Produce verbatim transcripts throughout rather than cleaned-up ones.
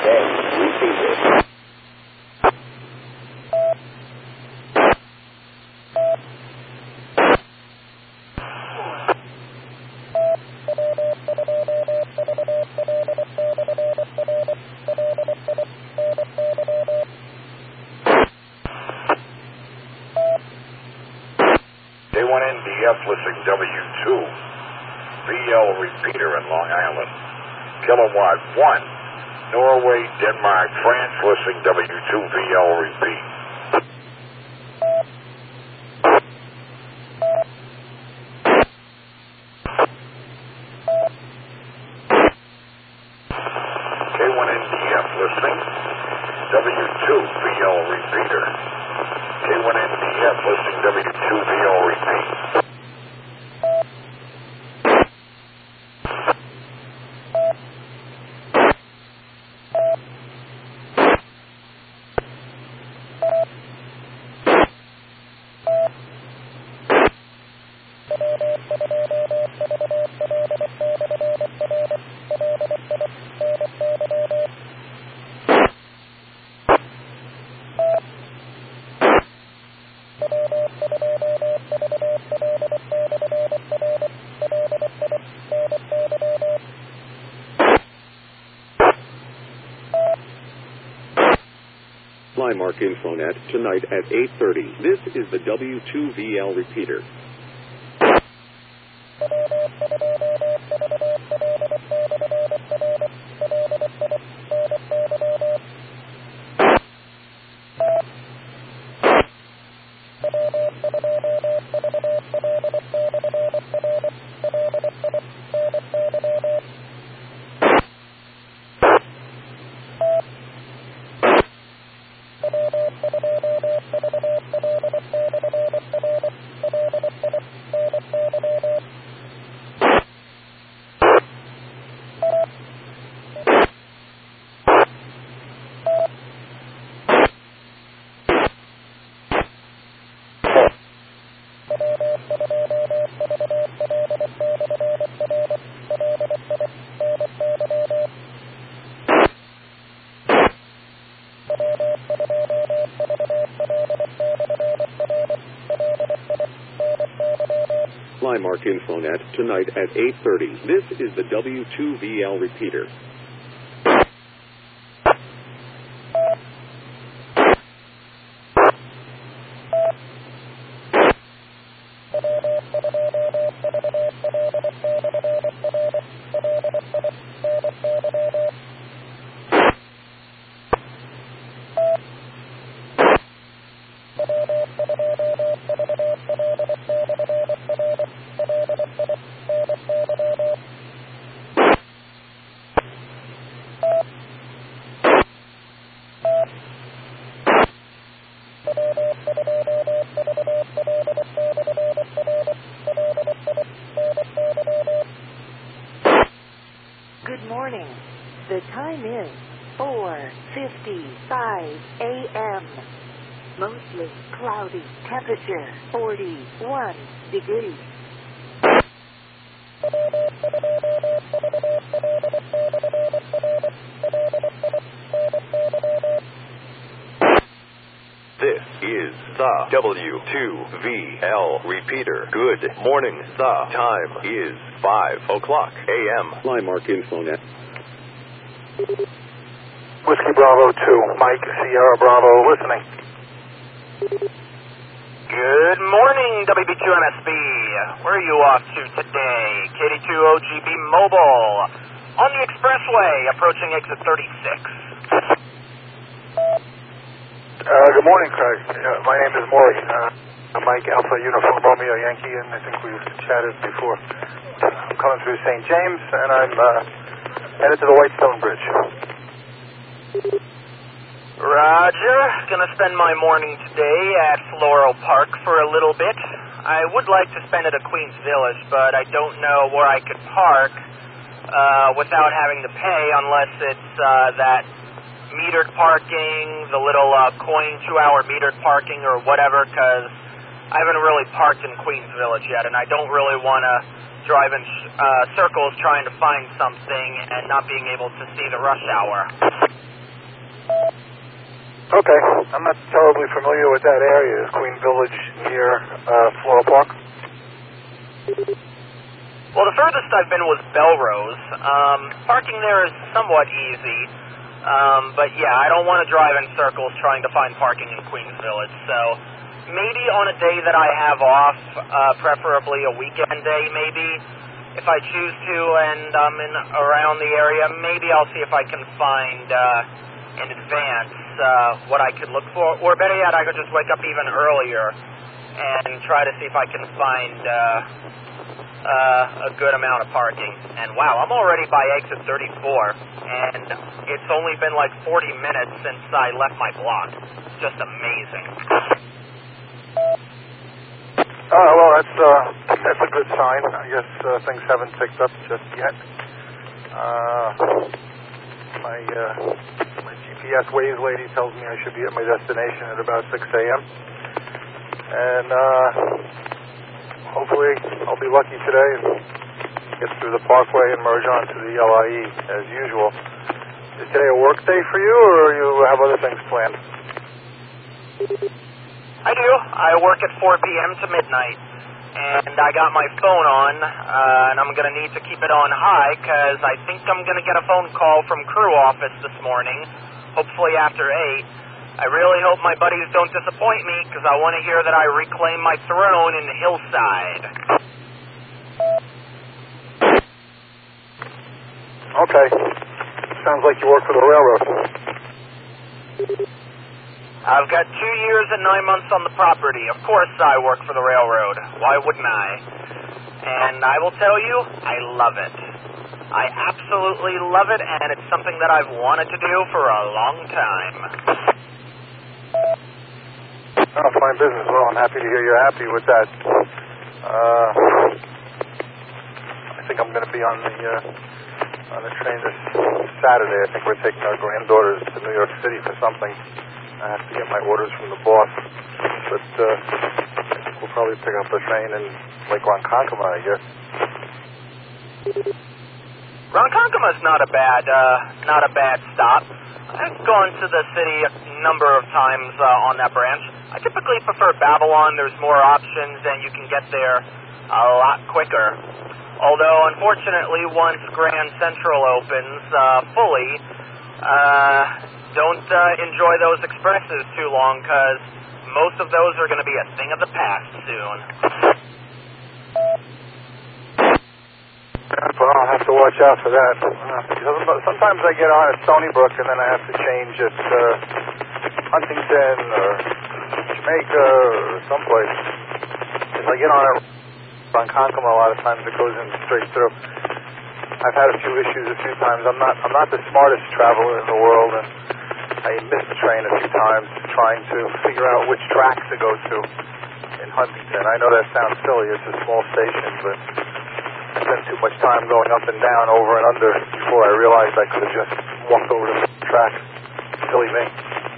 Today, repeated. K one N D F listing W two, V L repeater in Long Island. Kilowatt one, Norway, Denmark, France listing W two, V L repeat. K one N D F listing W two, V L repeater. K one N D F listing W two, V L repeat. Flymark Infonet tonight at eight thirty. This is the W two V L repeater. Flymark Infonet tonight at eight thirty. This is the W two V L repeater. Good morning. The time is four fifty-five a m Mostly cloudy. Temperature forty-one degrees. This is the W two V L repeater. Good morning. The time is five o'clock a m Flymark Infonet. Whiskey Bravo two, Mike Sierra Bravo listening. Good morning, W B two M S B. Where are you off to today? K D two O G B Mobile. On the expressway, approaching exit thirty-six. Uh, good morning, Craig. Uh, my name is Maury. Uh, I'm Mike Alpha Uniform Romeo Yankee, and I think we've chatted before. I'm coming through Saint James, and I'm uh, headed to the Whitestone Bridge. Roger. Gonna spend my morning today at Floral Park for a little bit. I would like to spend it at Queens Village, but I don't know where I could park uh, without having to pay, unless it's uh, that metered parking, the little uh, coin two-hour metered parking or whatever, because I haven't really parked in Queens Village yet, and I don't really want to drive in uh, circles trying to find something and not being able to see the rush hour. Okay. I'm not terribly familiar with that area. Is Queen Village near uh, Floral Park? Well, the furthest I've been was Belrose. Um, parking there is somewhat easy. Um, but yeah, I don't want to drive in circles trying to find parking in Queens Village. So maybe on a day that I have off, uh, preferably a weekend day maybe, if I choose to and I'm in around the area, maybe I'll see if I can find uh, in advance uh, what I could look for. Or better yet, I could just wake up even earlier and try to see if I can find uh, uh, a good amount of parking. And wow, I'm already by exit thirty-four, and it's only been like forty minutes since I left my block. Just amazing. Oh, well, that's, uh, that's a good sign. I guess uh, things haven't picked up just yet. Uh, my, uh, my G P S Waze lady tells me I should be at my destination at about six a.m. And uh, hopefully I'll be lucky today and get through the Parkway and merge onto the L I E as usual. Is today a work day for you, or you have other things planned? I do. I work at four p.m. to midnight, and I got my phone on, uh, and I'm going to need to keep it on high because I think I'm going to get a phone call from crew office this morning, hopefully after eight. I really hope my buddies don't disappoint me because I want to hear that I reclaim my throne in Hillside. Okay. Sounds like you work for the railroad. I've got two years and nine months on the property. Of course I work for the railroad. Why wouldn't I? And I will tell you, I love it. I absolutely love it, and it's something that I've wanted to do for a long time. Oh, fine business. Well, I'm happy to hear you're happy with that. Uh, I think I'm going to be on the uh, on the train this Saturday. I think we're taking our granddaughters to New York City for something. I have to get my orders from the boss. But uh, I think we'll probably pick up a train in Lake Ronkonkoma, I guess. Ronkonkoma's not a bad, uh, not a bad stop. I've gone to the city a number of times uh, on that branch. I typically prefer Babylon. There's more options, and you can get there a lot quicker. Although, unfortunately, once Grand Central opens uh, fully, uh, don't uh, enjoy those expresses too long, because most of those are going to be a thing of the past soon. But I'll have to watch out for that. Uh, sometimes I get on at Stony Brook, and then I have to change at uh, Huntington or Jamaica or someplace. If I get on at Ronkonkoma, a lot of times it goes in straight through. I've had a few issues a few times. I'm not I'm not the smartest traveler in the world, and I missed the train a few times trying to figure out which track to go to in Huntington. I know that sounds silly. It's a small station, but I spent too much time going up and down, over and under, before I realized I could have just walked over to the track. Silly me.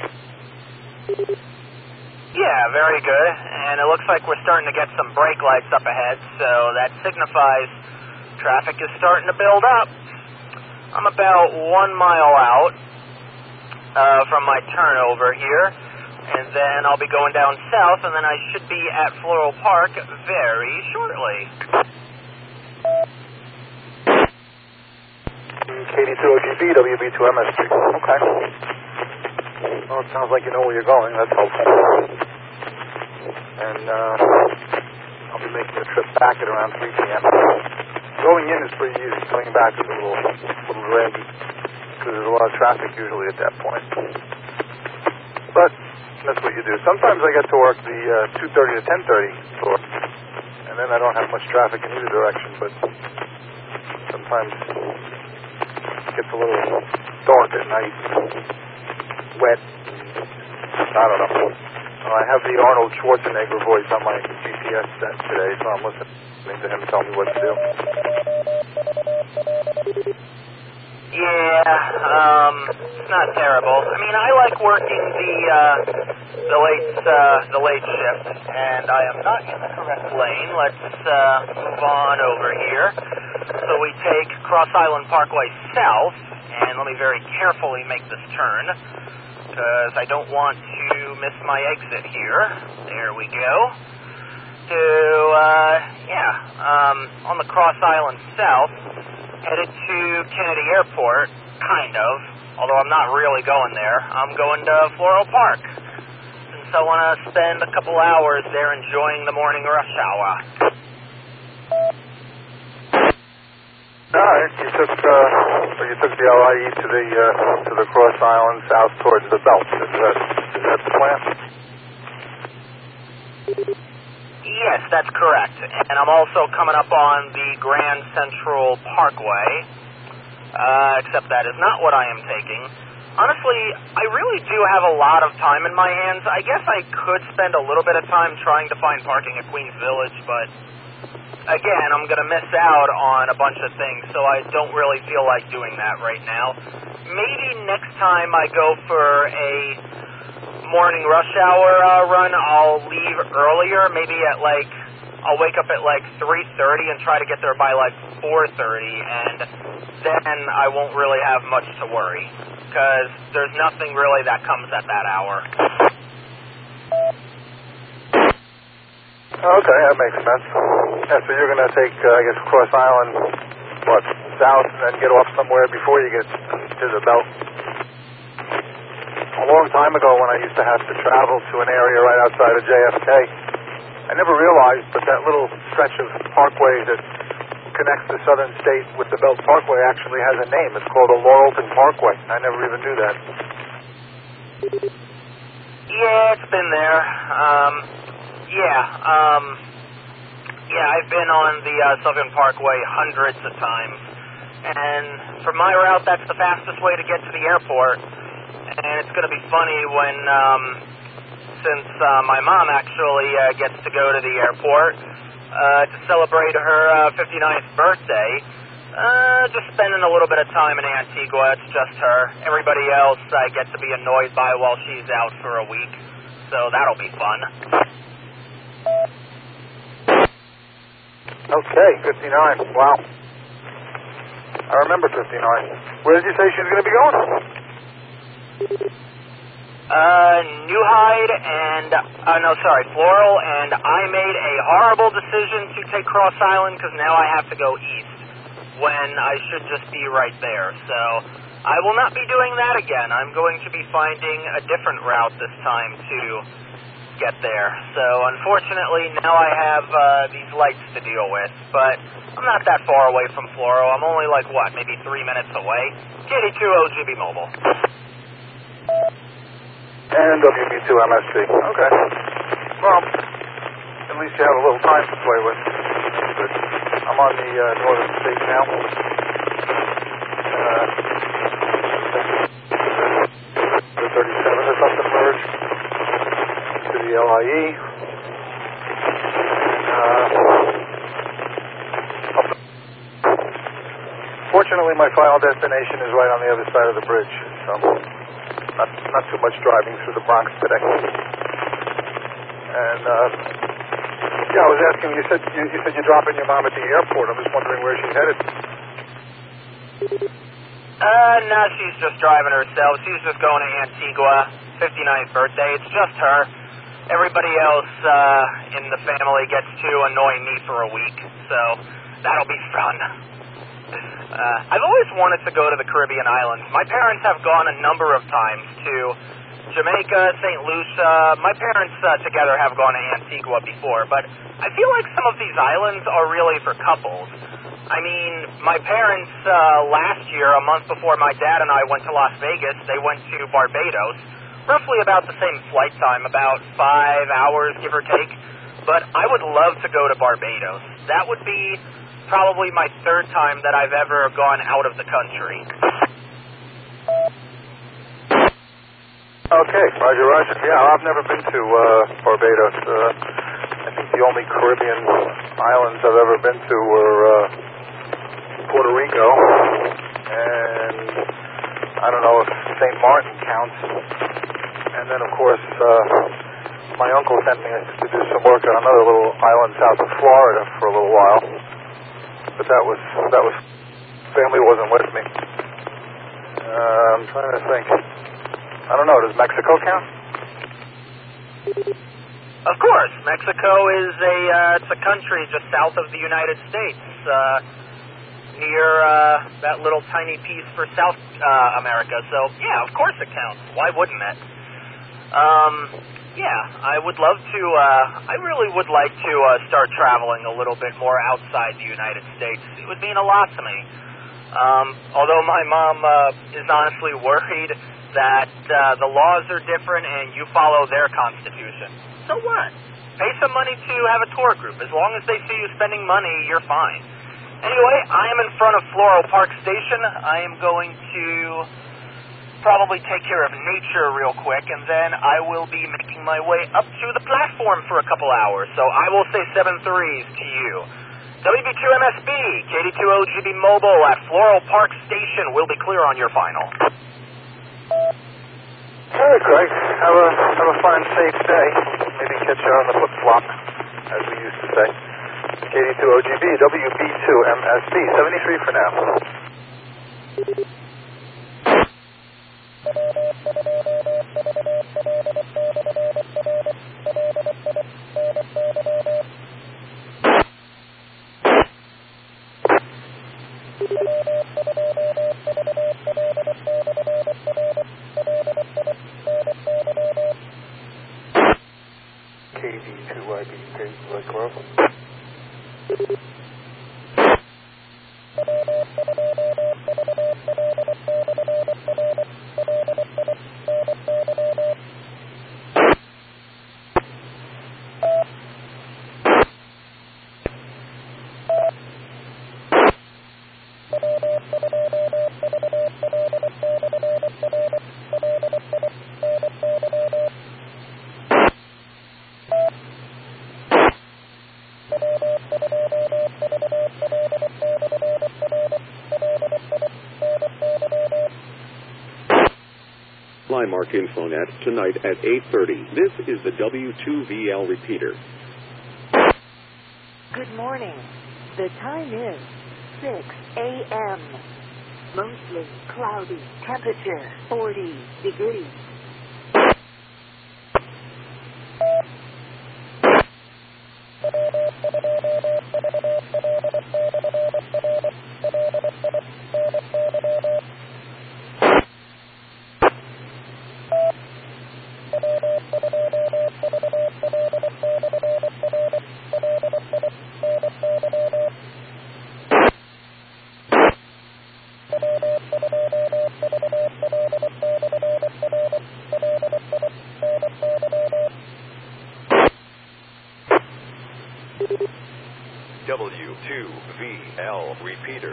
Yeah, very good. And it looks like we're starting to get some brake lights up ahead, so that signifies traffic is starting to build up. I'm about one mile out uh, from my turnover here, and then I'll be going down south, and then I should be at Floral Park very shortly. K D two O G B, W B two M S G. Okay. Well, it sounds like you know where you're going. That's helpful. And uh, I'll be making a trip back at around three p.m. Going in is pretty easy. Going back is a little, little draggy because there's a lot of traffic usually at that point. But that's what you do. Sometimes I get to work the uh, two thirty to ten thirty tour, and then I don't have much traffic in either direction, but sometimes it gets a little dark at night, wet. I don't know. I have the Arnold Schwarzenegger voice on my G P S set today, so I'm listening to him tell me what to do. Yeah, um, it's not terrible. I mean, I like working the uh, the late uh, the late shift, and I am not in the correct lane. Let's uh, move on over here. So we take Cross Island Parkway south, and let me very carefully make this turn. because I don't want to miss my exit here. There we go. To, uh, yeah, um, on the Cross Island South, headed to Kennedy Airport, kind of, although I'm not really going there. I'm going to Floral Park, since I want to spend a couple hours there enjoying the morning rush hour. All right, you took, uh, you took the L I E to the, uh, to the Cross Island South towards the Belt. Is that, is that the plan? Yes, that's correct. And I'm also coming up on the Grand Central Parkway, uh, except that is not what I am taking. Honestly, I really do have a lot of time in my hands. I guess I could spend a little bit of time trying to find parking at Queens Village, but again, I'm going to miss out on a bunch of things, so I don't really feel like doing that right now. Maybe next time I go for a morning rush hour uh, run, I'll leave earlier, maybe at like, I'll wake up at like three thirty and try to get there by like four thirty, and then I won't really have much to worry, because there's nothing really that comes at that hour. Okay, that makes sense. Yeah, so you're going to take, uh, I guess, Cross Island, what, south, and then get off somewhere before you get to the Belt. A long time ago when I used to have to travel to an area right outside of J F K, I never realized, but that little stretch of parkway that connects the southern state with the Belt Parkway actually has a name. It's called the Laurelton Parkway. I never even knew that. Yeah, it's been there. Um, yeah, um, yeah, I've been on the uh, Southern Parkway hundreds of times. And for my route, that's the fastest way to get to the airport. And it's going to be funny when, um, since uh, my mom actually uh, gets to go to the airport uh, to celebrate her uh, fifty-ninth birthday, uh, just spending a little bit of time in Antigua. It's just her. Everybody else I get to be annoyed by while she's out for a week. So that'll be fun. Okay, fifty-nine. Wow. I remember fifty-nine. Where did you say she was going to be going? Uh, New Hyde and, uh, no, sorry, Floral, and I made a horrible decision to take Cross Island because now I have to go east when I should just be right there. So I will not be doing that again. I'm going to be finding a different route this time to get there. So unfortunately, now I have uh, these lights to deal with, but I'm not that far away from Floral. I'm only like, what, maybe three minutes away? K D two O G B Mobile. And W B two M S C. Okay. Well, at least you have a little time to play with. But I'm on the uh, northern state now. Uh, the thirty-seven or something merge to the L I E. Uh, fortunately, my final destination is right on the other side of the bridge. So. Not, not too much driving through the Bronx today. And, uh, yeah, I was asking, you said you, you said you're dropping your mom at the airport. I'm just wondering where she's headed. Uh, no, she's just driving herself. She's just going to Antigua, fifty-ninth birthday. It's just her. Everybody else, uh, in the family gets to annoy me for a week, so that'll be fun. Uh, I've always wanted to go to the Caribbean islands. My parents have gone a number of times to Jamaica, Saint Lucia. My parents uh, together have gone to Antigua before, but I feel like some of these islands are really for couples. I mean, my parents uh, last year, a month before my dad and I went to Las Vegas, they went to Barbados, roughly about the same flight time, about five hours, give or take. But I would love to go to Barbados. That would be probably my third time that I've ever gone out of the country. Okay, Roger, Roger. Yeah, I've never been to uh, Barbados. Uh, I think the only Caribbean islands I've ever been to were uh, Puerto Rico, and I don't know if Saint Martin counts. And then, of course, uh, my uncle sent me to do some work on another little island south of Florida for a little while. But that was, that was, family wasn't with me. Uh, I'm trying to think. I don't know, does Mexico count? Of course. Mexico is a, uh, it's a country just south of the United States, uh, near, uh, that little tiny piece for South, uh, America. So, yeah, of course it counts. Why wouldn't it? Um, yeah, I would love to, uh, I really would like to, uh, start traveling a little bit more outside the United States. It would mean a lot to me. Um, although my mom, uh, is honestly worried that, uh, the laws are different and you follow their constitution. So what? Pay some money to have a tour group. As long as they see you spending money, you're fine. Anyway, I am in front of Floral Park Station. I am going to probably take care of nature real quick, and then I will be making my way up to the platform for a couple hours. So I will say seven threes to you. W B two M S B, K D two O G B Mobile at Floral Park Station. We'll be clear on your final. All right, Craig. Have a, have a fine, safe day. Maybe catch you on the flip-flop, as we used to say. K D two O G B, W B two M S B, seventy-three for now. K D two Y B, K D two Y Coral. Flymark Infonet tonight at eight thirty. This is the W two V L repeater. Good morning. The time is six a.m. Mostly cloudy. Temperature forty degrees. W two V L repeater.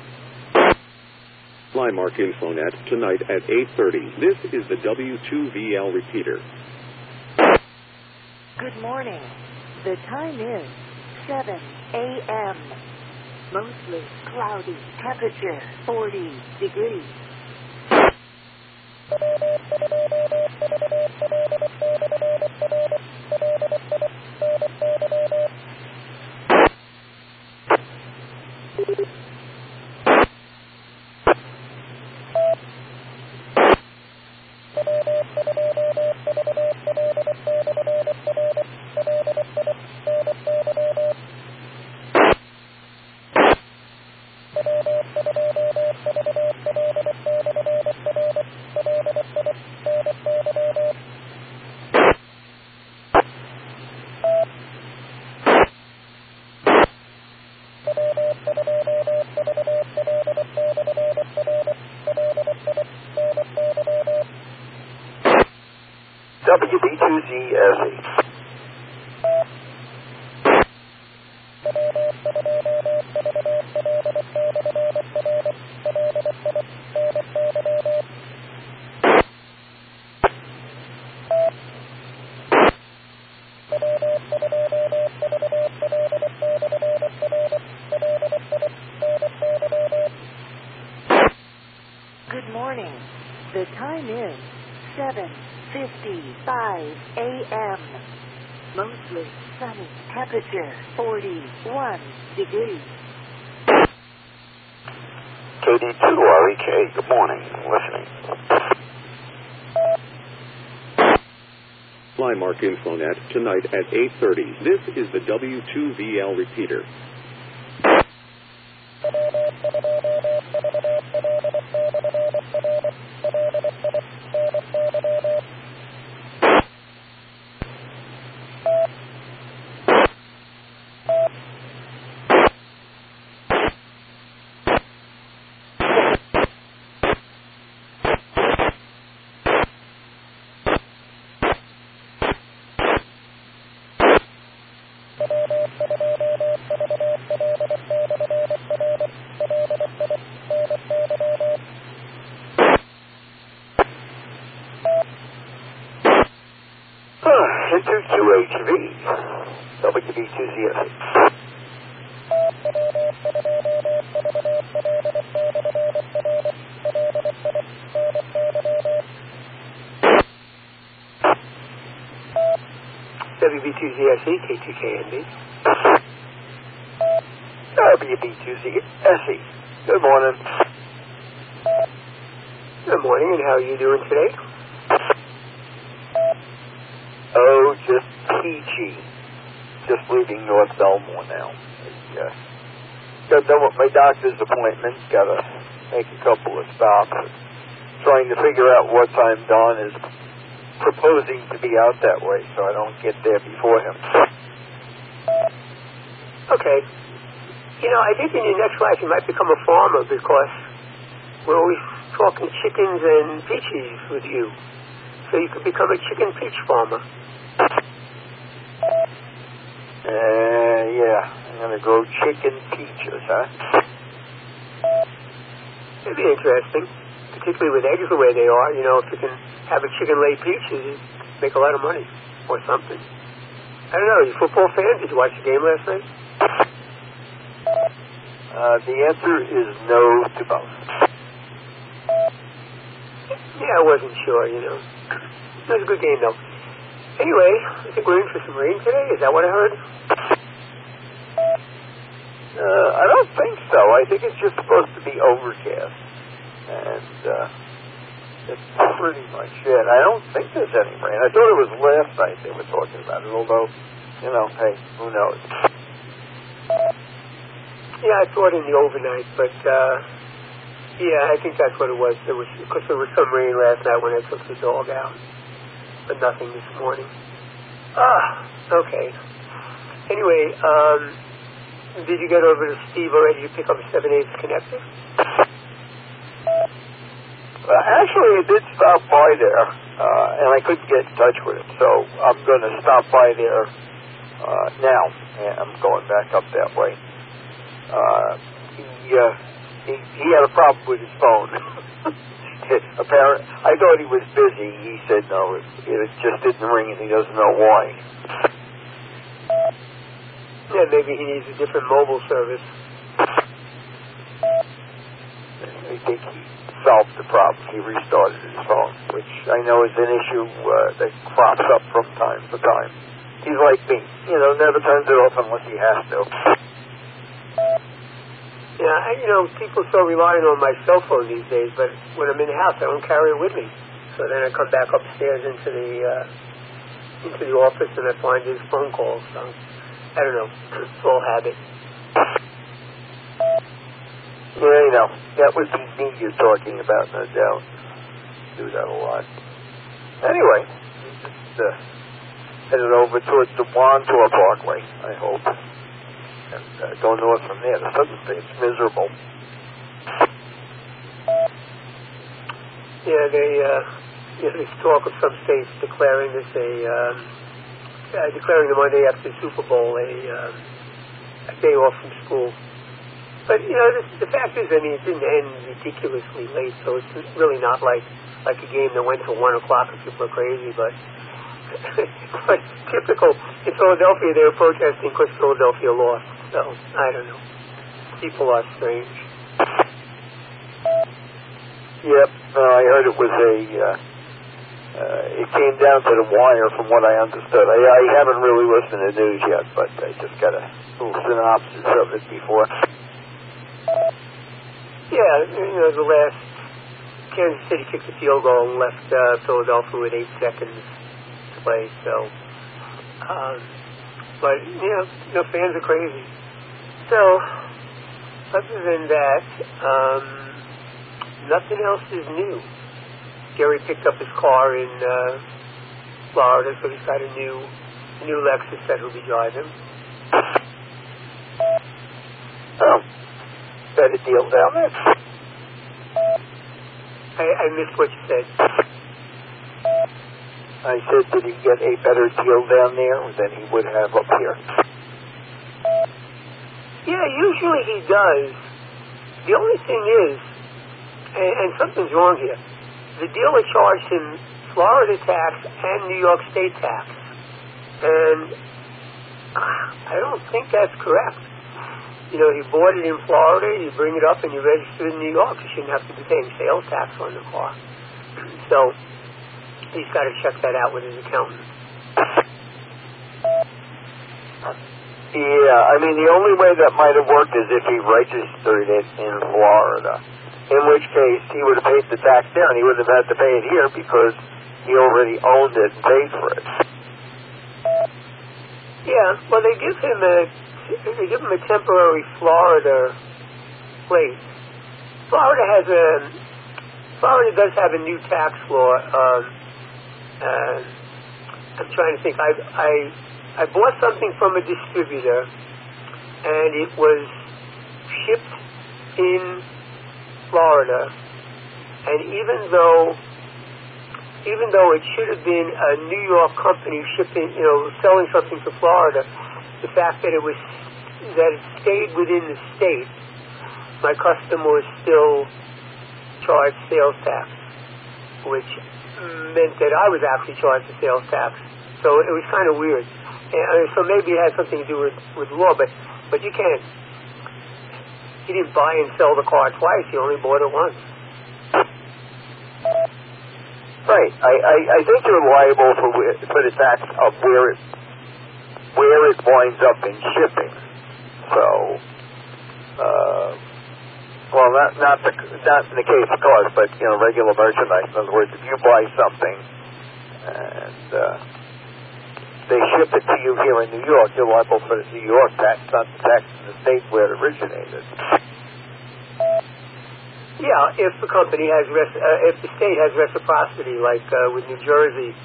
Flymark Infonet tonight at eight thirty. This is the W two V L repeater. Good morning. The time is seven a.m. Mostly cloudy. Temperature forty degrees. W B two Z S E. Good morning. The time is seven fifty-five a.m. Mostly sunny. Temperature forty-one degrees. K D two R E K, good morning. Listening. Flymark Infonet tonight at eight thirty. This is the W two V L repeater. Enter Q H V, W B two Z S A. W B two Z S E, K two K N B. W B two Z S E. Good morning. Good morning, and how are you doing today? Oh, just peachy. Just leaving North Belmore now. I, uh, got done with my doctor's appointment. Got to make a couple of stops. Trying to figure out what time Don is proposing to be out that way, so I don't get there before him. Okay. You know, I think in your next life you might become a farmer because we're always talking chickens and peaches with you. So you could become a chicken peach farmer. Uh, yeah, I'm going to grow chicken peaches, huh? It'd be interesting, particularly with eggs the way they are. You know, if you can have a chicken lay peaches, you make a lot of money or something. I don't know, are you a football fan? Did you watch the game last night? Uh, the answer is no to both. Yeah, I wasn't sure, you know. It was a good game, though. Anyway, I think we're in for some rain today. Is that what I heard? Uh, I don't think so. I think it's just supposed to be overcast. And, uh, that's pretty much it. I don't think there's any rain. I thought it was last night they were talking about it, although, you know, hey, who knows? Yeah, I thought in the overnight, but, uh, yeah, I think that's what it was. There was, because there was some rain last night when I took the dog out. But nothing this morning. Ah, okay. Anyway, um, did you get over to Steve already? Did you pick up a seven eighths connector? Well, actually, I did stop by there, uh, and I couldn't get in touch with him, so I'm going to stop by there uh, now, and I'm going back up that way. Uh, he, uh, he, he had a problem with his phone. Apparently, I thought he was busy. He said no, it, it just didn't ring, and he doesn't know why. Yeah, maybe he needs a different mobile service. I think he solved the problem. He restarted his phone, which I know is an issue uh, that crops up from time to time. He's like me, you know, never turns it off unless he has to. Yeah, I, you know, people are so relying on my cell phone these days, but when I'm in the house, I don't carry it with me. So then I come back upstairs into the uh, into the office, and I find his phone calls. So, I don't know. It's all habit. Yeah, you know, that would be me you're talking about, no doubt. Do that a lot. Anyway, just uh, headed over towards the Wantor Parkway, I hope. And uh, go north from there. The southern state's miserable. Yeah, they, uh, you know, there's talk of some states declaring this a, um, uh, declaring the Monday after the Super Bowl a, um, a day off from school. But, you know, the, the fact is, I mean, it didn't end ridiculously late, so it's really not like, like a game that went till one o'clock and people are crazy, but but typical. In Philadelphia, they were protesting because Philadelphia lost. So, I don't know. People are strange. Yep. No, I heard it was a, uh, uh, it came down to the wire from what I understood. I, I haven't really listened to the news yet, but I just got a little synopsis of it before. Yeah, you know, the last, Kansas City kicked a field goal and left uh, Philadelphia with eight seconds to play. So, um, but you know, you know, fans are crazy. So, other than that, um, nothing else is new. Gary picked up his car in uh, Florida, so he's got a new, a new Lexus that he'll be driving. Oh, better deal down there. I, I missed what you said. I said, did he get a better deal down there than he would have up here? Yeah, usually he does. The only thing is, and, and something's wrong here, the dealer charged him Florida tax and New York State tax. And I don't think that's correct. You know, he bought it in Florida, you bring it up and you register it in New York. You shouldn't have to be paying sales tax on the car. So he's got to check that out with his accountant. Yeah, I mean, the only way that might have worked is if he registered it in Florida, in which case he would have paid the tax there and he wouldn't have had to pay it here because he already owned it and paid for it. Yeah, well, they give him a they give him a temporary Florida plate. Florida has a Florida does have a new tax law. Um, uh, I'm trying to think. I I I bought something from a distributor, and it was shipped in Florida, and even though even though it should have been a New York company shipping, you know, selling something to Florida, the fact that it was that it stayed within the state, my customer was still charged sales tax, which meant that I was actually charged the sales tax. So it was kind of weird. And so maybe it had something to do with, with law, but but you can't. He didn't buy and sell the car twice. He only bought it once. Right. I, I, I think you're liable for for the tax of where it where it winds up in shipping. So, uh, well, not not the not in the case of cars, but you know, regular merchandise. In other words, if you buy something and uh, they ship it to you here in New York, you're liable for the New York tax, not the tax in the state where it originated. Yeah, if the company has, res- uh, if the state has reciprocity, like uh, with New Jersey,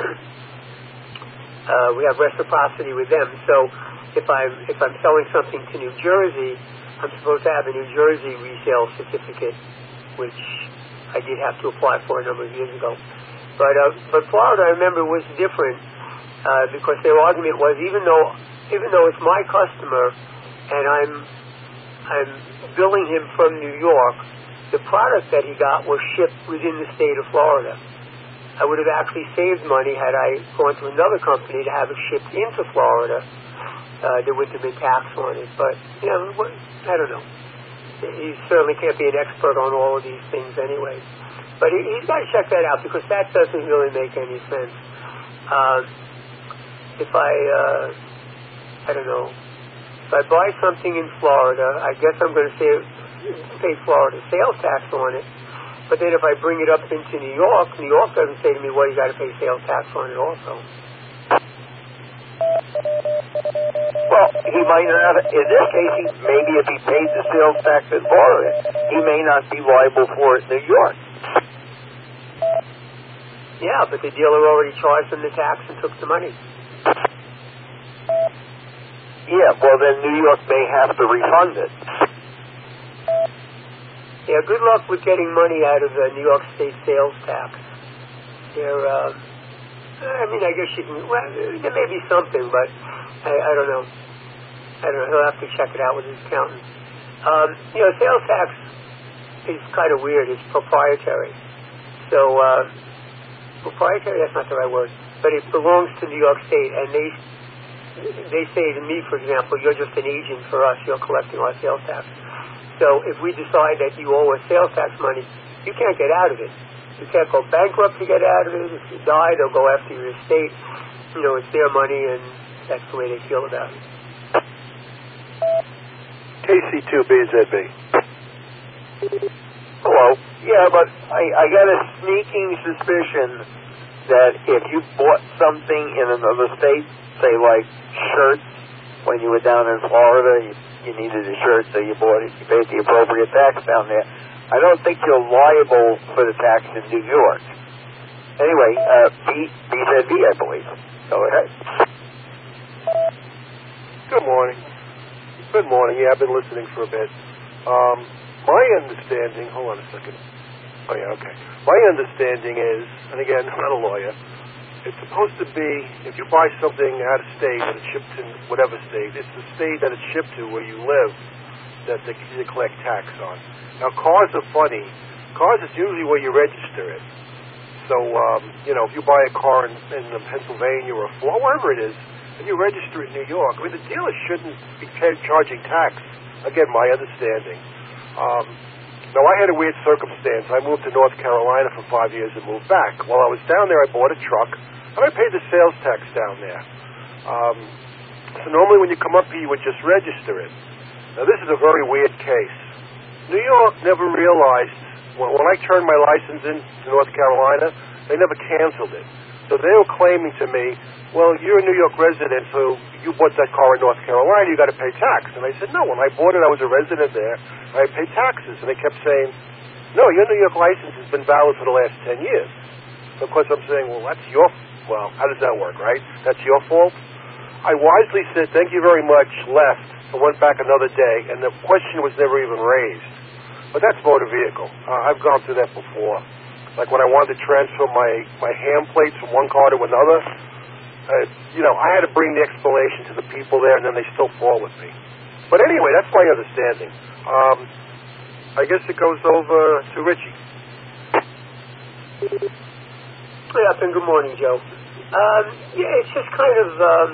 uh, we have reciprocity with them. So if I'm if I'm selling something to New Jersey, I'm supposed to have a New Jersey resale certificate, which I did have to apply for a number of years ago. But uh, but Florida, I remember, was different uh, because their argument was even though even though it's my customer and I'm I'm billing him from New York, the product that he got was shipped within the state of Florida. I would have actually saved money had I gone to another company to have it shipped into Florida. Uh, there wouldn't have been tax on it. But, you know, I don't know. He certainly can't be an expert on all of these things anyway. But he, he's got to check that out because that doesn't really make any sense. Uh, if I, uh, I don't know, if I buy something in Florida, I guess I'm going to save pay Florida sales tax on it, but then if I bring it up into New York, New York doesn't say to me, well, you got to pay sales tax on it also. Well, he might not, in this case, he, maybe if he pays the sales tax in Florida, he may not be liable for it in New York. Yeah, but the dealer already charged him the tax and took the money. Yeah, well, then New York may have to refund it. Yeah, good luck with getting money out of the New York State sales tax. There, uh, I mean, I guess you can, well, there may be something, but I, I don't know. I don't know. He'll have to check it out with his accountant. Um, you know, sales tax is kind of weird. It's proprietary. So, uh, proprietary, that's not the right word, but it belongs to New York State, and they, they say to me, for example, you're just an agent for us. You're collecting our sales tax. So if we decide that you owe us sales tax money, you can't get out of it. You can't go bankrupt to get out of it. If you die, they'll go after your estate. You know, it's their money, and that's the way they feel about it. K C two B Z B. Hello. Yeah, but I, I got a sneaking suspicion that if you bought something in another state, say like shirts, when you were down in Florida, you, you needed a shirt, so you bought it, you paid the appropriate tax down there. I don't think you're liable for the tax in New York. Anyway, uh, B, B Z V, I believe. Go ahead. Good morning. Good morning. Yeah, I've been listening for a bit. Um, my understanding, hold on a second. Oh, yeah, okay. My understanding is, and again, I'm not a lawyer, it's supposed to be, if you buy something out of state and it's shipped in whatever state, it's the state that it's shipped to where you live that they, they collect tax on. Now, cars are funny. Cars is usually where you register it. So, um, you know, if you buy a car in, in Pennsylvania or Florida, wherever it is, and you register it in New York, I mean, the dealer shouldn't be charging tax. Again, my understanding. Um, now, I had a weird circumstance. I moved to North Carolina for five years and moved back. While I was down there, I bought a truck, and I paid the sales tax down there. Um, so normally when you come up here, you would just register it. Now, this is a very weird case. New York never realized, when, when I turned my license in to North Carolina, they never canceled it. So they were claiming to me, well, you're a New York resident, so you bought that car in North Carolina, you got to pay tax. And I said, no, when I bought it, I was a resident there, and I paid taxes. And they kept saying, no, your New York license has been valid for the last ten years. So, of course, I'm saying, well, that's your, well, how does that work, right? That's your fault? I wisely said, thank you very much, left, and went back another day, and the question was never even raised. But that's motor vehicle. Uh, I've gone through that before. Like when I wanted to transfer my, my hand plates from one car to another, Uh, you know, I had to bring the explanation to the people there, and then they still fall with me. But anyway, that's my understanding. Um, I guess it goes over to Richie. Yeah, and good morning, Joe. Um, yeah, it's just kind of, um,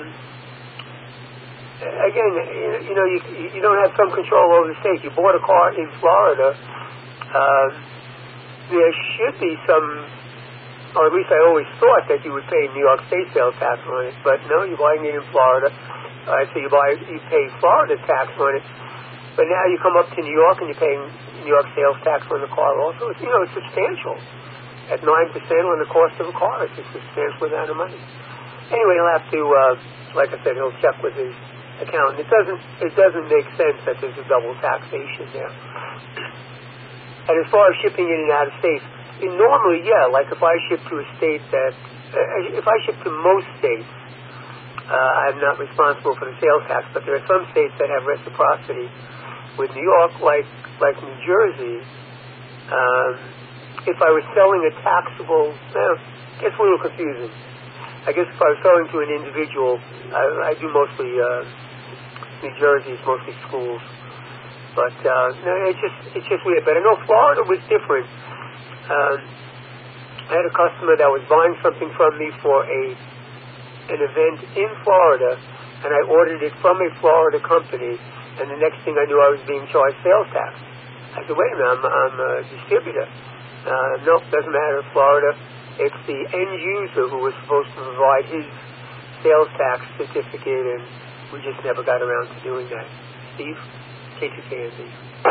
again, you, you know, you, you don't have some control over the state. You bought a car in Florida. Um, there should be some... or at least I always thought that you would pay New York State sales tax on it, but no, you're buying it in Florida, uh, so you buy you pay Florida tax on it. But now you come up to New York and you're paying New York sales tax on the car also. It's, you know, it's substantial. At nine percent on the cost of a car, it's a substantial amount of money. Anyway, he'll have to, uh, like I said, he'll check with his accountant. It doesn't it doesn't make sense that there's a double taxation there. And as far as shipping in and out of state, normally, yeah, like if I ship to a state that, uh, if I ship to most states, uh, I'm not responsible for the sales tax, but there are some states that have reciprocity. With New York, like like New Jersey, um, if I was selling a taxable, well, it gets a little confusing. I guess if I was selling to an individual, I, I do mostly, uh, New Jersey is mostly schools. But, uh, no, it's just, it's just weird. But I know Florida was different. Um, I had a customer that was buying something from me for a an event in Florida, and I ordered it from a Florida company, and the next thing I knew, I was being charged sales tax. I said, wait a minute, I'm, I'm a distributor. Uh, no, doesn't matter, Florida. It's the end user who was supposed to provide his sales tax certificate, and we just never got around to doing that. Steve, K two K N D.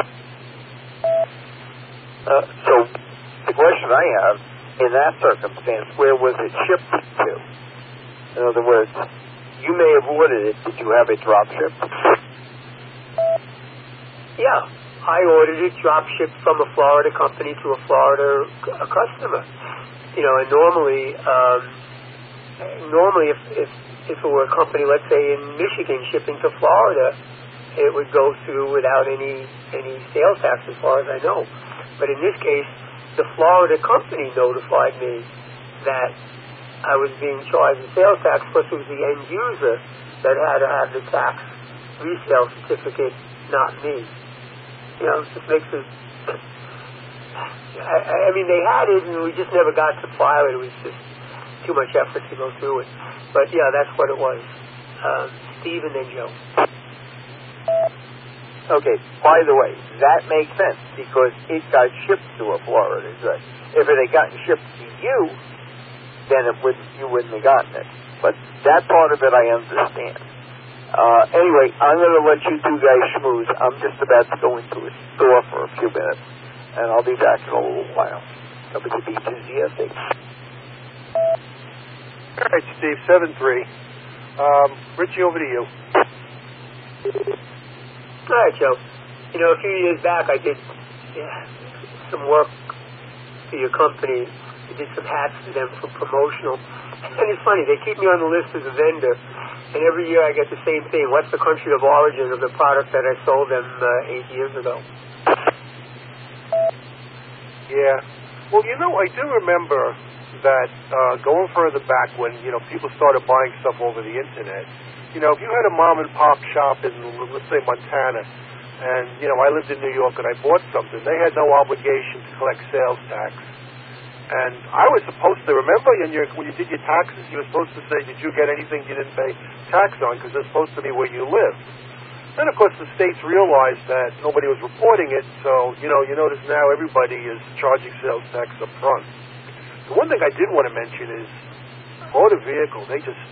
Uh, so, the question I have, in that circumstance, where was it shipped to? In other words, you may have ordered it, did you have it drop shipped? Yeah, I ordered it drop shipped from a Florida company to a Florida a customer. You know, and normally, um, normally if, if, if it were a company, let's say in Michigan, shipping to Florida, it would go through without any, any sales tax as far as I know. But in this case, the Florida company notified me that I was being charged a sales tax, plus it was the end user that had to have the tax resale certificate, not me. You know, it just makes it... I, I mean, they had it, and we just never got to file it. It was just too much effort to go through it. But, yeah, that's what it was. Um, Steve and then Joe. Okay, by the way, that makes sense because it got shipped to a Florida judge. If it had gotten shipped to you, then it would you wouldn't have gotten it. But that part of it I understand. Uh, anyway, I'm going to let you two guys schmooze. I'm just about to go into a store for a few minutes, and I'll be back in a little while. W B two Z S H. All right, Steve, seven three. Um, Richie, over to you. All right, Joe. You know, a few years back, I did yeah, some work for your company. I did some hats for them for promotional. And it's funny, they keep me on the list as a vendor, and every year I get the same thing. What's the country of origin of the product that I sold them uh, eight years ago? Yeah. Well, you know, I do remember that uh, going further back when, you know, people started buying stuff over the Internet. You know, if you had a mom-and-pop shop in, let's say, Montana, and, you know, I lived in New York and I bought something, they had no obligation to collect sales tax. And I was supposed to, remember when, you're, when you did your taxes, you were supposed to say, did you get anything you didn't pay tax on, because they're supposed to be where you live. Then, of course, the states realized that nobody was reporting it, so, you know, you notice now everybody is charging sales tax up front. The one thing I did want to mention is motor vehicle. They just,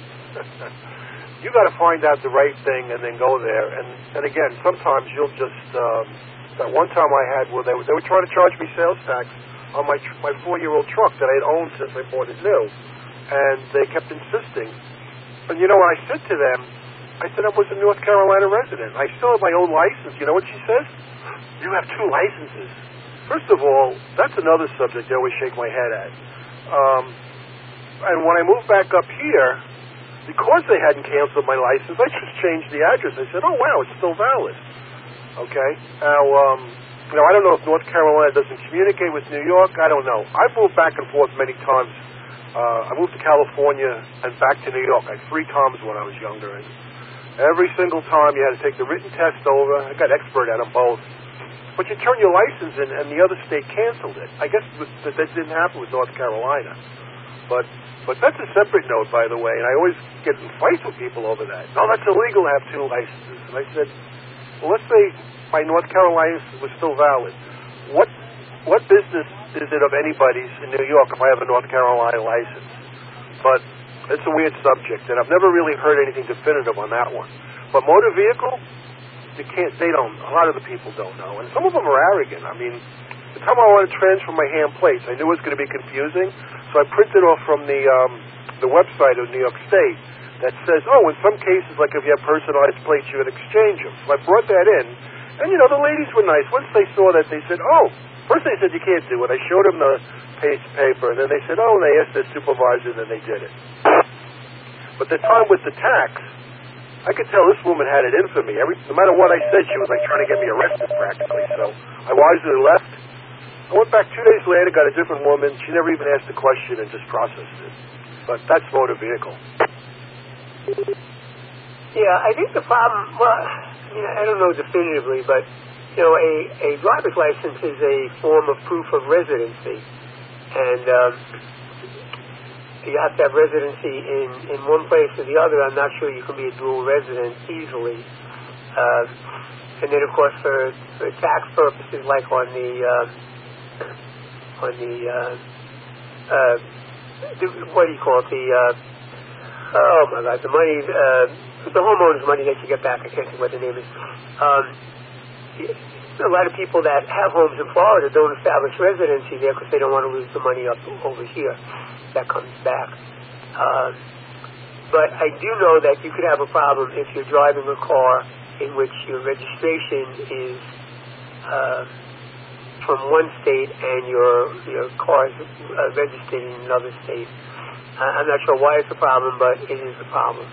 you got to find out the right thing and then go there. And, and again, sometimes you'll just, um, that one time I had where they, they were trying to charge me sales tax on my my four-year-old truck that I had owned since I bought it new. And they kept insisting. And, you know, when I said to them, I said I was a North Carolina resident. I still have my own license. You know what she says? You have two licenses. First of all, that's another subject I always shake my head at. Um, and when I moved back up here, because they hadn't canceled my license, I just changed the address. I said, oh, wow, it's still valid. Okay? Now, um, you know, I don't know if North Carolina doesn't communicate with New York. I don't know. I've moved back and forth many times. Uh, I moved to California and back to New York like three times when I was younger. And every single time you had to take the written test over. I got expert at them both. But you turn your license in, and the other state canceled it. I guess that that didn't happen with North Carolina. But but that's a separate note, by the way, and I always get in fights with people over that. No, that's illegal to have two licenses. And I said, well, let's say my North Carolina license was still valid. What what business is it of anybody's in New York if I have a North Carolina license? But it's a weird subject, and I've never really heard anything definitive on that one. But motor vehicle, you can't, they don't, a lot of the people don't know. And some of them are arrogant. I mean, the time I wanted to transfer my hand plates, I knew it was going to be confusing, so I printed off from the um, the website of New York State that says, oh, in some cases, like if you have personalized plates, you can exchange them. So I brought that in, and, you know, the ladies were nice. Once they saw that, they said, oh, first they said you can't do it. I showed them the piece of paper, and then they said, oh, and they asked their supervisor, and then they did it. But the time with the tax, I could tell this woman had it in for me. Every, no matter what I said, she was like trying to get me arrested practically. So I wisely left. I went back two days later, got a different woman. She never even asked a question and just processed it. But that's motor vehicle. Yeah, I think the problem, well, I mean, I don't know definitively, but, you know, a, a driver's license is a form of proof of residency. And um, you have to have residency in, in one place or the other. I'm not sure you can be a dual resident easily. Um, and then, of course, for, for tax purposes, like on the um, on the uh, uh, the, what do you call it? The uh, oh my God, the money, uh, the homeowner's money that you get back. I can't think what the name is. Um, a lot of people that have homes in Florida don't establish residency there because they don't want to lose the money up over here. That comes back. Um, but I do know that you could have a problem if you're driving a car in which your registration is uh, from one state and your your car is uh, registered in another state. Uh, I'm not sure why it's a problem, but it is a problem.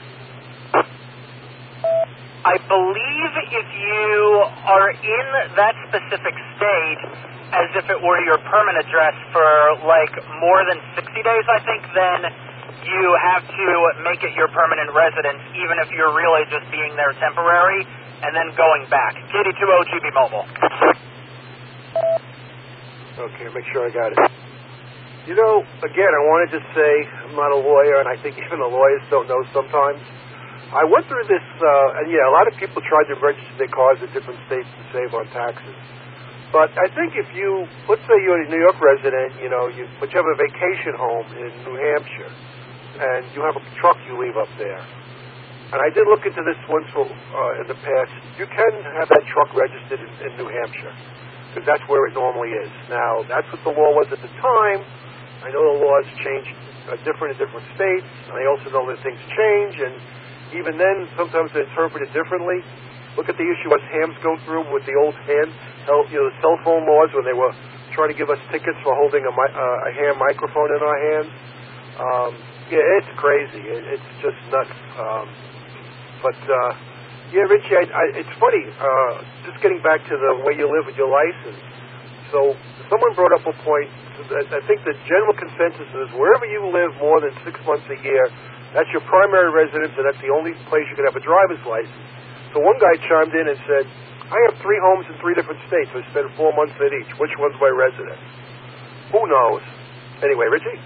I believe if you are in that specific state, as if it were your permanent address for like more than sixty days, I think, then you have to make it your permanent residence, even if you're really just being there temporary, and then going back. K D two O G B Mobile. Okay, make sure I got it. You know, again, I wanted to say I'm not a lawyer, and I think even the lawyers don't know sometimes. I went through this, uh, and yeah, a lot of people tried to register their cars in different states to save on taxes. But I think if you, let's say you're a New York resident, you know, you, but you have a vacation home in New Hampshire, and you have a truck you leave up there. And I did look into this once uh, in the past. You can have that truck registered in, in New Hampshire, because that's where it normally is. Now, that's what the law was at the time. I know the law has changed are different in different states, and they also know that things change, and even then, sometimes they interpret it differently. Look at the issue us hams go through with the old hand, you know, the cell phone laws when they were trying to give us tickets for holding a, uh, a ham microphone in our hands. Um, yeah, it's crazy. It, it's just nuts. Um, but, uh, yeah, Richie, I, I, it's funny, uh, just getting back to the way you live with your license. So someone brought up a point. I think the general consensus is wherever you live more than six months a year, that's your primary residence, and that's the only place you can have a driver's license. So one guy chimed in and said, I have three homes in three different states. I spend four months at each. Which one's my residence? Who knows? Anyway, Richie?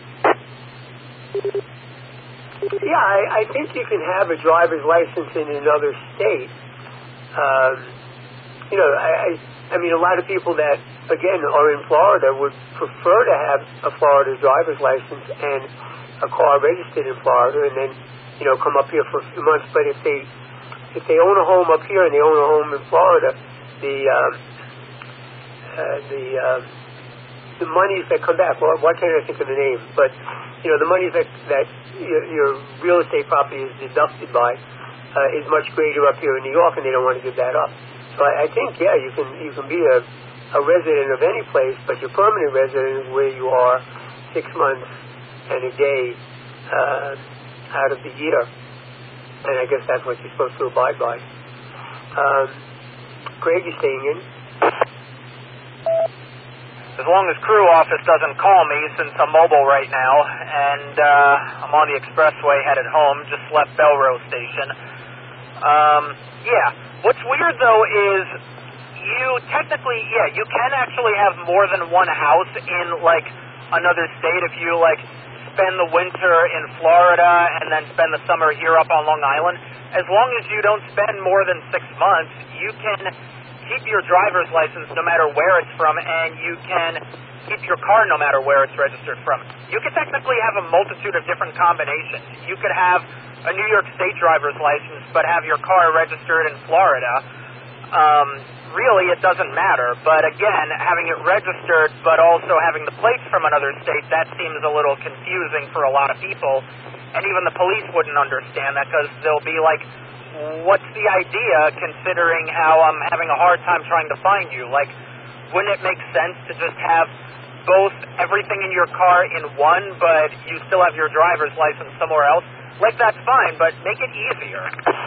Yeah, I, I think you can have a driver's license in another state. Um, you know, I, I, I mean, a lot of people that, again, are in Florida would prefer to have a Florida driver's license and a car registered in Florida and then, you know, come up here for a few months. But if they if they own a home up here and they own a home in Florida, the um, uh, the uh, the monies that come back, well, why can't I think of the name? But, you know, the monies that, that your, your real estate property is deducted by uh, is much greater up here in New York, and they don't want to give that up. So I, I think, yeah, you can you can be a, a resident of any place, but your permanent resident is where you are six months and a day uh, out of the year. And I guess that's what you're supposed to abide by. Um, Craig, you staying in? As long as crew office doesn't call me, since I'm mobile right now, and uh, I'm on the expressway headed home, just left Belrose Station. Um, yeah. What's weird, though, is you technically, yeah, you can actually have more than one house in, like, another state if you, like, spend the winter in Florida and then spend the summer here up on Long Island. As long as you don't spend more than six months, you can keep your driver's license no matter where it's from, and you can keep your car no matter where it's registered from. You could technically have a multitude of different combinations. You could have a New York State driver's license but have your car registered in Florida. Um, really, it doesn't matter. But again, having it registered but also having the plates from another state, that seems a little confusing for a lot of people. And even the police wouldn't understand that, because they'll be like, what's the idea, considering how I'm having a hard time trying to find you? Like, wouldn't it make sense to just have both everything in your car in one, but you still have your driver's license somewhere else? Like, that's fine, but make it easier.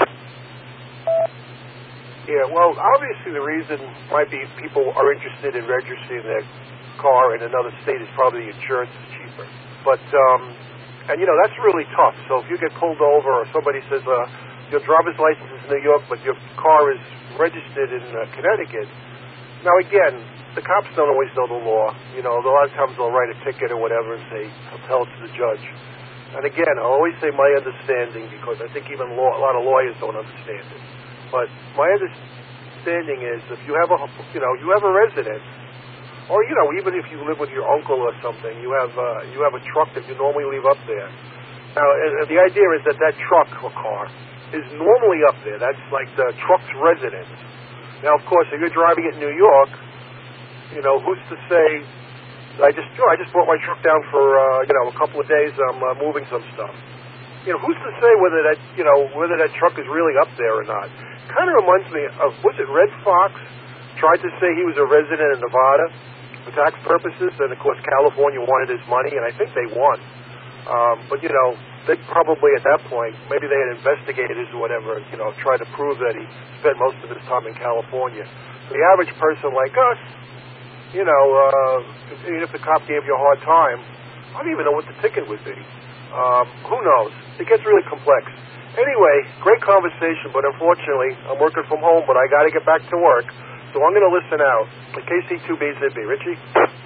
Yeah, well, obviously the reason might be people are interested in registering their car in another state is probably the insurance is cheaper. But, um, and you know, that's really tough. So if you get pulled over or somebody says, uh, your driver's license is in New York, but your car is registered in uh, Connecticut. Now, again, the cops don't always know the law. You know, a lot of times they'll write a ticket or whatever and say, I'll tell it to the judge. And again, I'll always say my understanding, because I think even law, a lot of lawyers don't understand it. But my understanding is if you have a, you know, you have a residence, or, you know, even if you live with your uncle or something, you have, uh, you have a truck that you normally leave up there. Now, and the idea is that that truck or car is normally up there. That's like the truck's residence. Now, of course, if you're driving it in New York, you know, who's to say, I just, you know, I just brought my truck down for, uh, you know, a couple of days, I'm uh, moving some stuff. You know, who's to say whether that, you know, whether that truck is really up there or not? Kind of reminds me of, was it Red Fox tried to say he was a resident of Nevada for tax purposes, and of course California wanted his money, and I think they won. Um, but, you know, they probably at that point, maybe they had investigators or whatever, you know, tried to prove that he spent most of his time in California. For the average person like us, you know, uh, even if the cop gave you a hard time, I don't even know what the ticket would be. Um, who knows? It gets really complex. Anyway, great conversation, but unfortunately, I'm working from home, but I got to get back to work, so I'm going to listen out. K C two B Z B. Richie?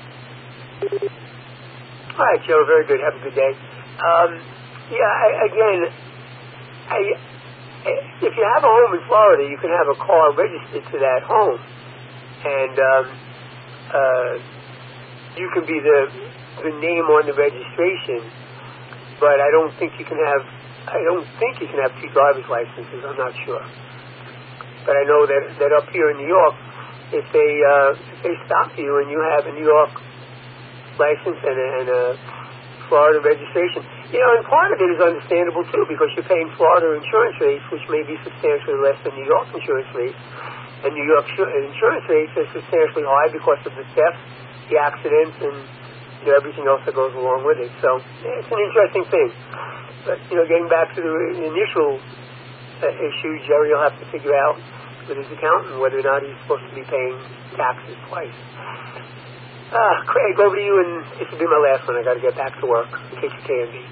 All right, Joe. Very good. Have a good day. Um, yeah, I, again, I, if you have a home in Florida, you can have a car registered to that home, and um, uh, you can be the the name on the registration. But I don't think you can have. I don't think you can have two driver's licenses. I'm not sure. But I know that that up here in New York, if they uh, if they stop you and you have a New York license and a, and a Florida registration. You know, and part of it is understandable, too, because you're paying Florida insurance rates, which may be substantially less than New York insurance rates. And New York insurance rates are substantially high because of the theft, the accidents, and you know, everything else that goes along with it. So it's an interesting thing. But, you know, getting back to the initial uh, issue, Jerry will have to figure out with his accountant whether or not he's supposed to be paying taxes twice. Ah, Craig, over to you, and this will be my last one. I got to get back to work in case you can be.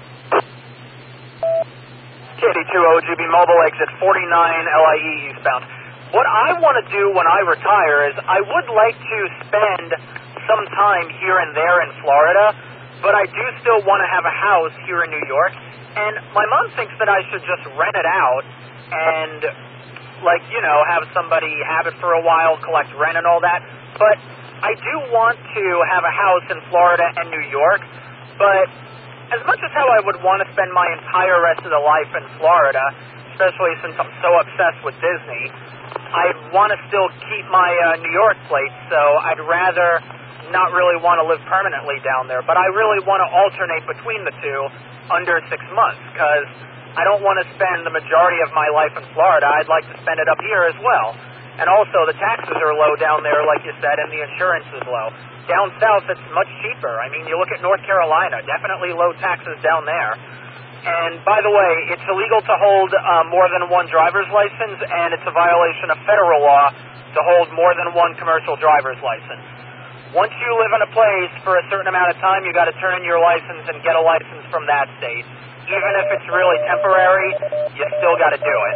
K D two O G B Mobile exit forty-nine L I E eastbound. What I want to do when I retire is I would like to spend some time here and there in Florida, but I do still want to have a house here in New York. And my mom thinks that I should just rent it out and, like, you know, have somebody have it for a while, collect rent and all that. But I do want to have a house in Florida and New York, but as much as how I would want to spend my entire rest of the life in Florida, especially since I'm so obsessed with Disney, I'd want to still keep my uh, New York plate, so I'd rather not really want to live permanently down there. But I really want to alternate between the two under six months, because I don't want to spend the majority of my life in Florida. I'd like to spend it up here as well. And also, the taxes are low down there, like you said, and the insurance is low. Down south, it's much cheaper. I mean, you look at North Carolina, definitely low taxes down there. And, by the way, it's illegal to hold uh, more than one driver's license, and it's a violation of federal law to hold more than one commercial driver's license. Once you live in a place for a certain amount of time, you got to turn in your license and get a license from that state. Even if it's really temporary, you still got to do it.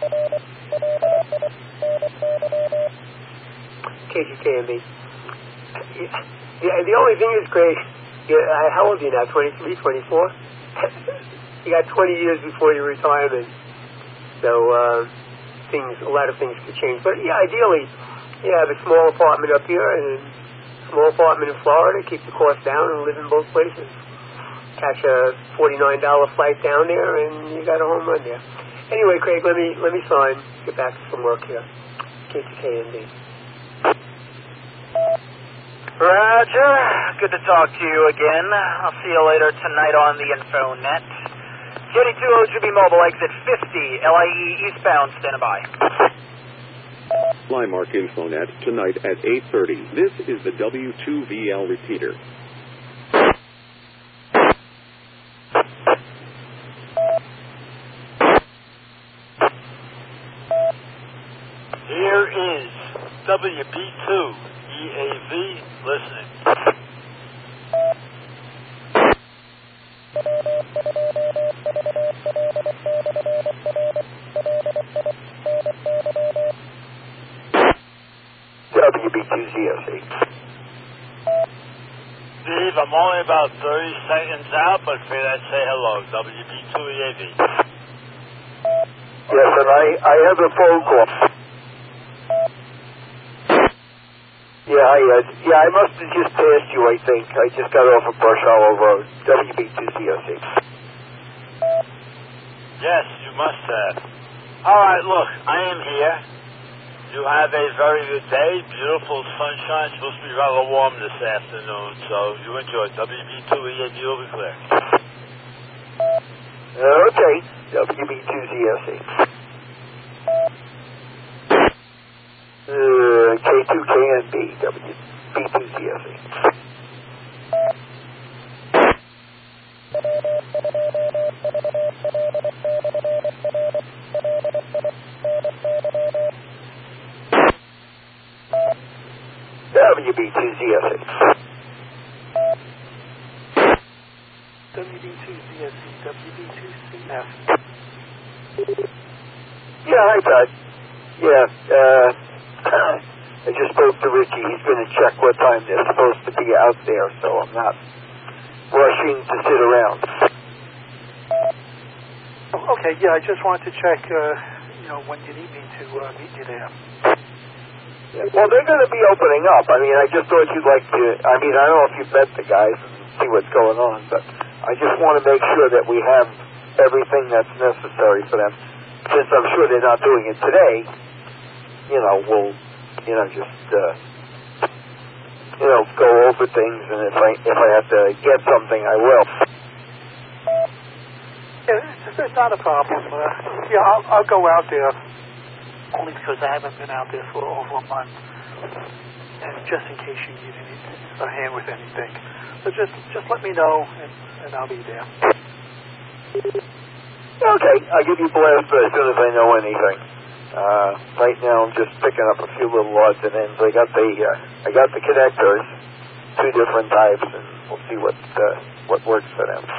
K C K M B. Yeah, the only thing is, Craig, you, uh, how old are you now? twenty-three, twenty-four? You got twenty years before your retirement. So, uh, things, a lot of things could change. But, yeah, ideally, you have a small apartment up here and a small apartment in Florida, keep the cost down and live in both places. Catch a forty-nine dollar flight down there and you got a home run there. Anyway, Craig, let me let me sign. Get back to some work here. K C K N D. Roger. Good to talk to you again. I'll see you later tonight on the InfoNet. K D two O G B Mobile exit fifty, L I E eastbound, standing by. Flymark InfoNet tonight at eight thirty. This is the W two V L repeater. Here is W B two E A V listening. W B two Z S E. Steve, I'm only about thirty seconds out, but figured I'd say hello. W B two E A V. Yes, and I, I have a phone call. Yeah, I, uh, yeah, I must have just passed you, I think. I just got off of Brush Hollow Road, W B two Z S E. Yes, you must have. All right, look, I am here. You have a very good day. Beautiful sunshine. Supposed to be rather warm this afternoon, so you enjoy. W B two E A V will be clear. Okay, W B two Z S E. Uh, K two K N B, W B two Z S E. W B two Z S E. W B two Z S E, W B two C F. Yeah, hi, Todd. Yeah, uh, I just spoke to Richie. He's going to check what time they're supposed to be out there, so I'm not rushing to sit around. Okay, yeah, I just wanted to check, uh, you know, when you need me to uh, meet you there. Yeah. Well, they're going to be opening up. I mean, I just thought you'd like to, I mean, I don't know if you've met the guys and see what's going on, but I just want to make sure that we have everything that's necessary for them. Since I'm sure they're not doing it today, you know, we'll, you know, just, uh, you know, go over things, and if I, if I have to get something, I will. Yeah, it's, it's not a problem. Uh, yeah, I'll, I'll go out there only because I haven't been out there for over a month, and just in case you need any, a hand with anything. So just just let me know, and, and I'll be there. Okay, I'll give you a blast as soon as I know anything. Uh, right now I'm just picking up a few little odds and ends. I got the uh, I got the connectors, two different types, and we'll see what uh, what works for them.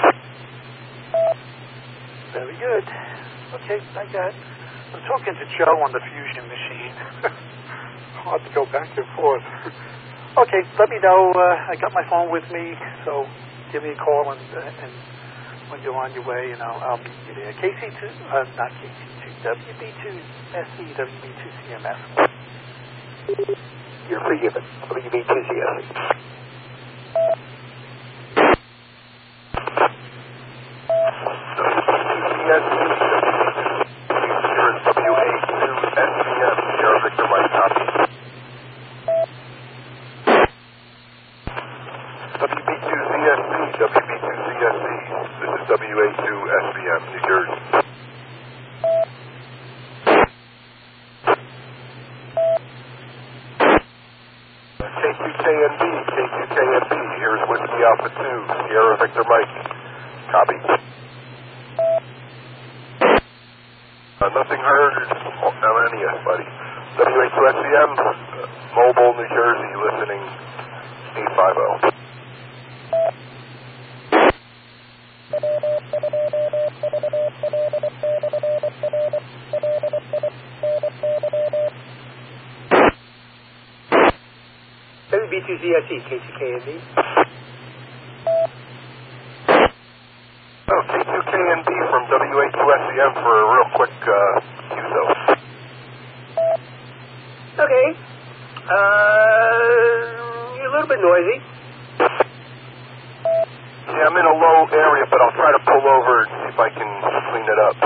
Very good. Okay, I got. I'm talking to Joe on the fusion machine. Hard to go back and forth. Okay, let me know. Uh, I got my phone with me, so give me a call and, uh, and when you're on your way, and I'll, I'll meet you there. K C two, uh, not K C two, W B two S E, W B two C M S. You're forgiven. W B two C S E. W A two S B M, Sierra Victor Mike, copy. W B two Z S C, W B two Z S C, this is W A two S B M, New Jersey. K two K N B, K two K N B, here's Whiskey Alpha two, Sierra Victor Mike, copy. Uh, nothing heard. Alania, buddy. W A two S B M, uh, Mobile, New Jersey, listening eight five zero. W B two Z S E, K two K N B. Oh, K two K N B from W A two S B M for a real quick uh, Q S O. Okay. Uh, you're a little bit noisy. Yeah, I'm in a low area, but I'll try to pull over and see if I can clean it up.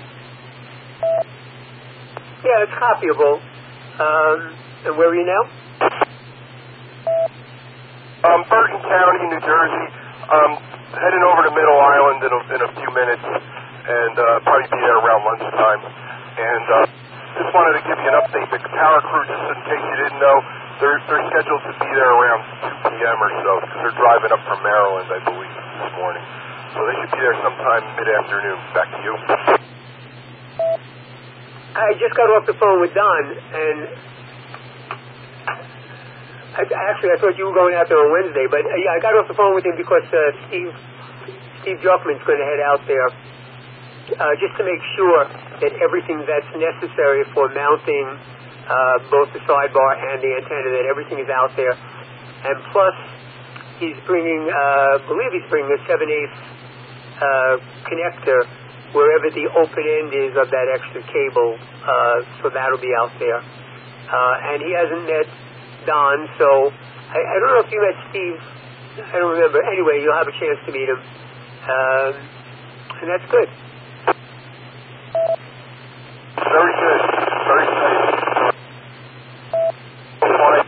Yeah, it's copyable. Um, and where are you now? Um, Bergen County, New Jersey. Um, heading over to Middle Island in a, in a few minutes, and uh, probably be there around lunchtime. And uh, just wanted to give you an update. The power crew, just in case you didn't know, they're they're scheduled to be there around two p.m. or so because they're driving up from Maryland, I believe, this morning. So they should be there sometime mid-afternoon. Back to you. I just got off the phone with Don, and I, actually I thought you were going out there on Wednesday, but uh, yeah, I got off the phone with him because uh, Steve Steve Jochman's going to head out there uh, just to make sure that everything that's necessary for mounting uh, both the sidebar and the antenna, that everything is out there. And plus, he's bringing, uh, I believe he's bringing a seven eighths uh, connector wherever the open end is of that extra cable, uh, so that'll be out there. Uh, and he hasn't met Don, so I, I don't know if you met Steve. I don't remember. Anyway, you'll have a chance to meet him. Um, and that's good. Very good. Very good. Fine.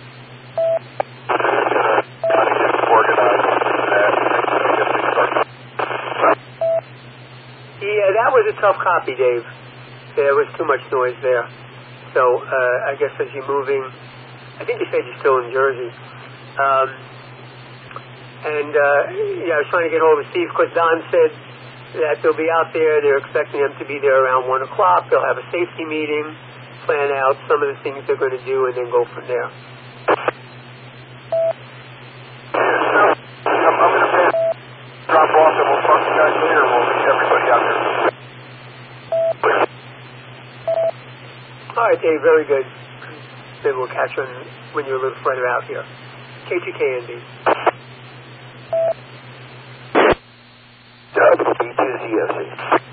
Try to get organized for that. I guess they start. Yeah, that was a tough copy, Dave. There was too much noise there. So uh, I guess as you're moving, I think you said you're still in Jersey. Um, and uh, yeah, I was trying to get hold of Steve because Don said that they'll be out there. They're expecting them to be there around one o'clock. They'll have a safety meeting, plan out some of the things they're going to do, and then go from there. I'm, I'm going to drop off and we'll talk to you guys later. We'll meet everybody out there. All right, Dave, very good. Maybe we'll catch you when you're a little further out here. K two K N B. W B two Z S E.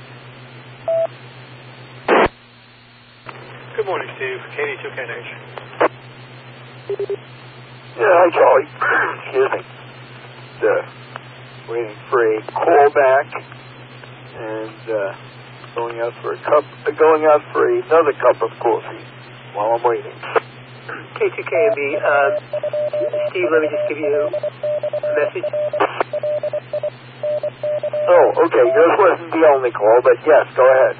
Good morning, Steve. K D two K N H. Yeah, hi, Charlie. Excuse me. Uh, waiting for a call back and uh, going out for a cup, uh, going out for another cup of coffee while I'm waiting. K two K N B. Uh, Steve, let me just give you a message. Oh, okay. Yours wasn't the only call, but yes, go ahead.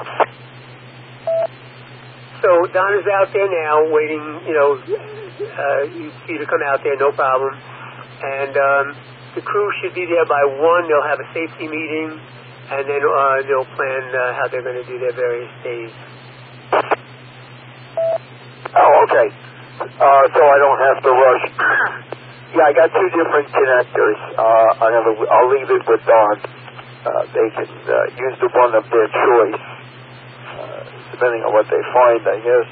So Don is out there now waiting, you know, uh, for you to come out there, no problem. And um, the crew should be there by one. They'll have a safety meeting, and then uh, they'll plan uh, how they're going to do their various days. Oh, okay. Uh, so I don't have to rush. Yeah, I got two different connectors. Uh, I'm gonna, I'll leave it with Don. Uh, they can uh, use the one of their choice, uh, depending on what they find, I guess.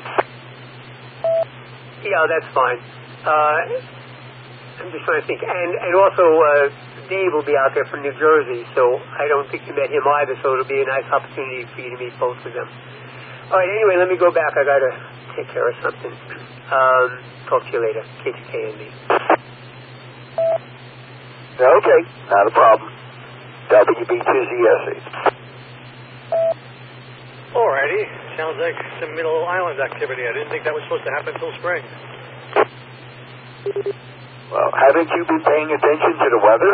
Yeah, that's fine. Uh, I'm just trying to think. And, and also, uh, Dave will be out there from New Jersey, so I don't think you met him either, so it'll be a nice opportunity for you to meet both of them. All right, anyway, let me go back. I got to take care of something. Um, talk to you later. K two K N B. Okay, not a problem. W B two Z S H. Alrighty. Sounds like some Middle Island activity. I didn't think that was supposed to happen until spring. Well, haven't you been paying attention to the weather?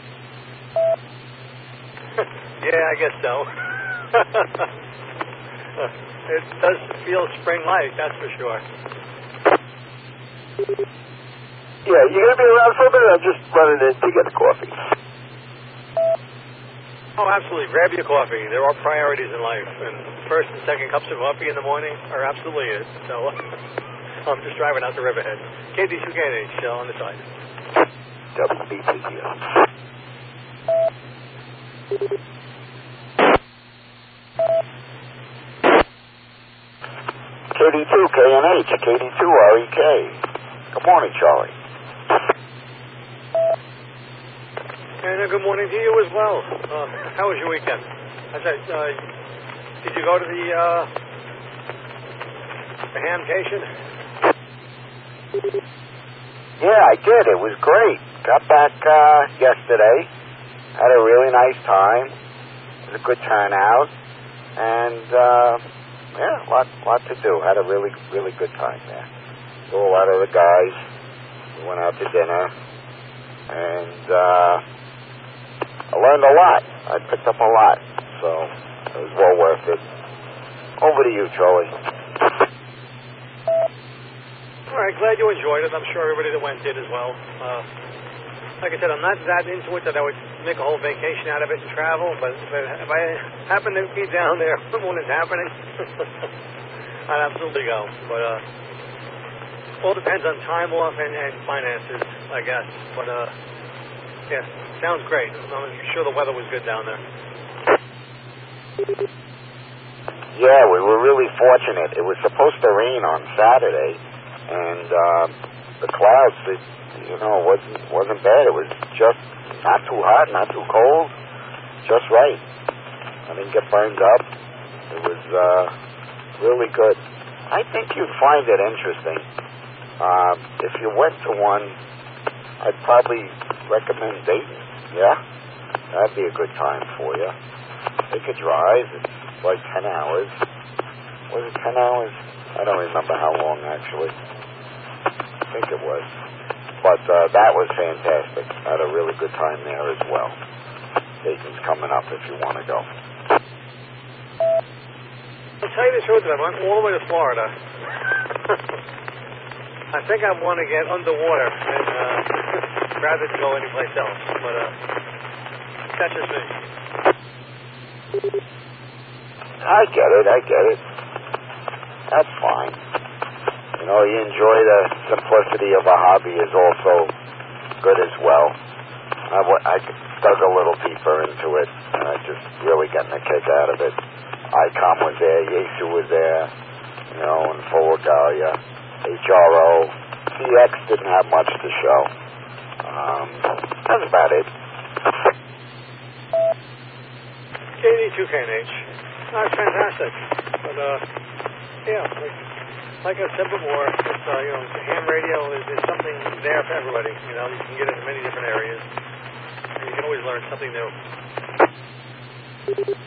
Yeah, I guess so. It does feel spring-like, that's for sure. Yeah, you going to be around for a minute? I'm just running in to get a coffee. Oh, absolutely. Grab your coffee. There are priorities in life, and first and second cups of coffee in the morning are absolutely it. So I'm just driving out to Riverhead. K D two K N H uh, on the side. W B two Z. K D two K N H, K D two R E K. Good morning, Charlie. And uh, good morning to you as well. Uh, how was your weekend? I said, uh, did you go to the, uh, the hamcation? Yeah, I did. It was great. Got back uh, yesterday. Had a really nice time. It was a good turnout. And, uh, yeah, a lot, lot to do. Had a really, really good time there. Saw a lot of the guys. We went out to dinner. And, uh, I learned a lot. I picked up a lot. So, it was well worth it. Over to you, Charlie. All right, glad you enjoyed it. I'm sure everybody that went did as well. Uh, like I said, I'm not that into it that I would make a whole vacation out of it and travel, but if I, if I happen to be down there when it's happening, I'd absolutely go. But uh, all depends on time off and, and finances, I guess. But uh, yeah, sounds great. I'm sure the weather was good down there. Yeah, we were really fortunate. It was supposed to rain on Saturday, and uh, the clouds, it, you know, wasn't wasn't bad. It was just not too hot, not too cold, just right. I didn't get burned up. It was uh, really good. I think you'd find it interesting. Uh, if you went to one, I'd probably recommend Dayton. Yeah, that'd be a good time for you. Take a drive. It's like ten hours. Was it ten hours? I don't remember how long, actually. I think it was. But uh, that was fantastic. I had a really good time there as well. Dayton's coming up if you want to go. I'll tell you the truth, I went all the way to Florida. I think I want to get underwater and uh, rather than go anyplace else. But uh, that's just me. I get it, I get it. That's fine. You know, you enjoy the simplicity of a hobby is also good as well. I, w- I dug a little deeper into it, and I just really getting a kick out of it. ICOM was there, Yesu was there, you know, and Full Regalia, H R O. C X didn't have much to show. Um, that's about it. K D two K N H. That's fantastic. But, uh, yeah, like, like I said before, it's, uh, you know, ham radio is, is something there for everybody. You know, you can get it in many different areas. And you can always learn something new.